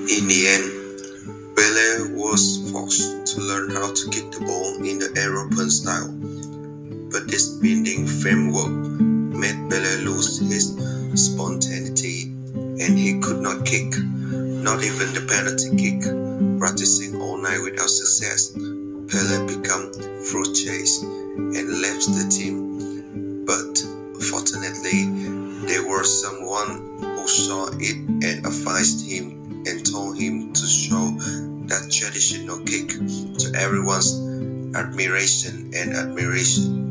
In the end, Pele was forced to learn how to kick the ball in the European style, but this bending framework made Pele lose his spontaneity, and he could not kick, not even the penalty kick. Practicing all night without success, Pele became frustrated and left the team. But fortunately, there was someone who saw it and advised him and told him to show that traditional kick to everyone's admiration.